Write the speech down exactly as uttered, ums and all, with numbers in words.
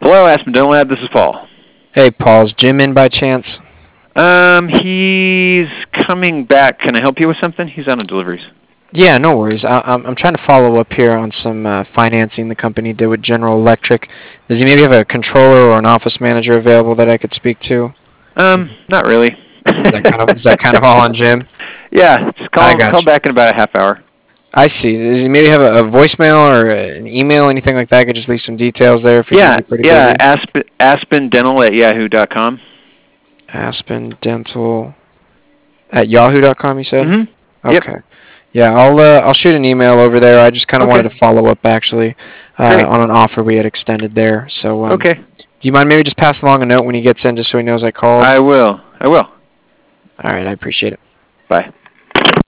Hello, Aspen Dental Lab. This is Paul. Hey, Paul's Jim in by chance? Um, he's coming back. Can I help you with something? He's on a deliveries. Yeah, no worries. I, I'm I'm trying to follow up here on some uh, financing the company did with General Electric. Does he maybe have a controller or an office manager available that I could speak to? Um, not really. Is that kind of is that kind of all on Jim? Yeah, just call I him, got call you. back in about a half hour. I see. Does he maybe have a, a voicemail or a, an email, anything like that? I could just leave some details there if he's Yeah, maybe pretty yeah, busy. Aspen, Aspen Dental at yahoo dot com. Aspen Dental at yahoo dot com. You said? Mm-hmm. Yep. Okay. Yeah, I'll uh, I'll shoot an email over there. I just kind of Okay. wanted to follow up actually uh, Great. on an offer we had extended there. So um, Okay. do you mind maybe just passing along a note when he gets in, just so he knows I called? I will. I will. All right, I appreciate it. Bye.